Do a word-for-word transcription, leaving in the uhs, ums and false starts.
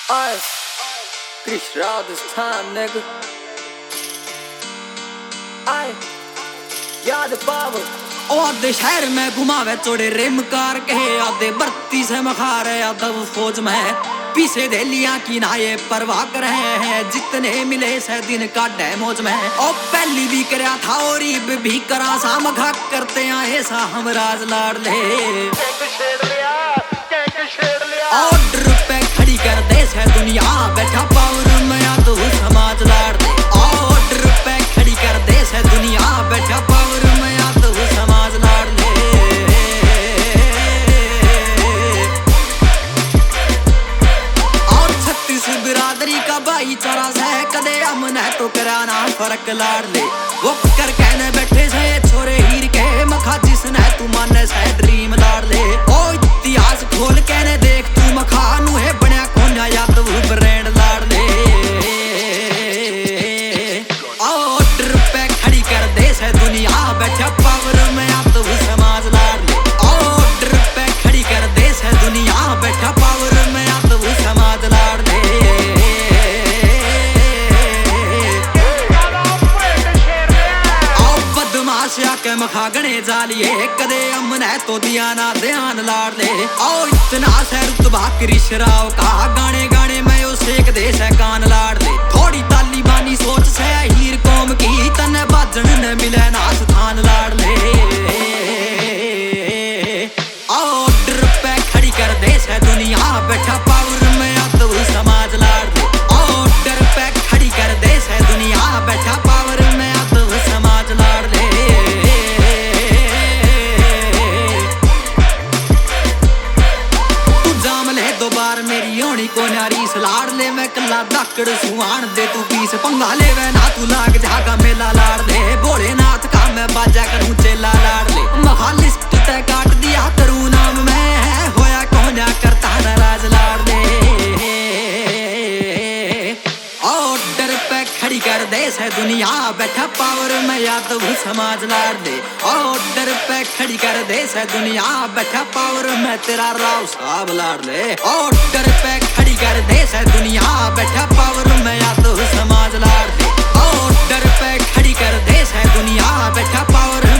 Ay, Chris Rao this time, nigga. Ay, याद पाव ओ आधे शहर में घुमावे चोड़े रेम कार के आधे बत्ती से मखार यादव फौज में पीछे देलियां की ना ये परवाह कर रहे हैं जितने मिले से दिन का डैमोज में ओ पहली भी करया था और इब भी करा सा मखा करते आए सा हम राज लाड़ ले ऑर्डर पे खड़ी कर दे से दुनिया बैठा पावर में तो समाज लाड़ दे ऑर्डर पे खड़ी कर दे से दुनिया बैठा पावर में तो समाज लाड़ ले और छत्तीस बिरादरी का भाईचारा से कदे अमन है तो कराना फर्क लाड़ ले वो कर कहने बैठे से छोरे हीर के मखा जिसने तू माने से ड्रीम लाड़ ले ओ इतिहास खोल कहने देख तू मखा नु है बनया कोन्या या तो ब्रांड लाड़ ले ऑर्डर पे खड़ी कर दे से दुनिया बैठा पावर में या तो समाज लाड़ ले ऑर्डर पे खड़ी कर दे से दुनिया बैठा पावर में या तो समाज लाड़ ले के मखा गणे जालिए कदे अमन है तो दिया ना ध्यान लाड़ ले ओ इतना से रुतबा क्रिश राव का गाने गाने में ओ सेक दे से कान लाड़ ले थोड़ी तालिबानी सोच से हीर कौम की तने बाजन न मिले ना स्थान लाड़ ले ऑर्डर पे खड़ी कर दे से दुनिया बैठा पावर में तो समाज लाड़ ले ऑर्डर पे खड़ी कर दे से दुनिया बैठा पावर में तो समाज लाड़ ले मेरी होनी को नारी सलाड़ ले मैं कला दाकड़ सुहान दे तू पीस पंगा ले वे ना तू लाग जागा मेला लाड़ ले भोलेनाथ का मैं बाजा करूं चेला लाड़ ले महा लिस्ट तय काट दिया करूं नाम मैं होया कोन्या करता नाराज लाड़ ले ऑर्डर पे खड़ी कर दे से दुनिया बैठा पावर में या तो समाज लाड़ दे ऑर्डर पे खड़ी कर दे से दुनिया बैठा पावर में तेरा राव साहब लाड़ ले ऑर्डर पे खड़ी कर दे से दुनिया बैठा पावर में या तो समाज लाड़ दे ऑर्डर पे खड़ी कर दे से दुनिया बैठा पावर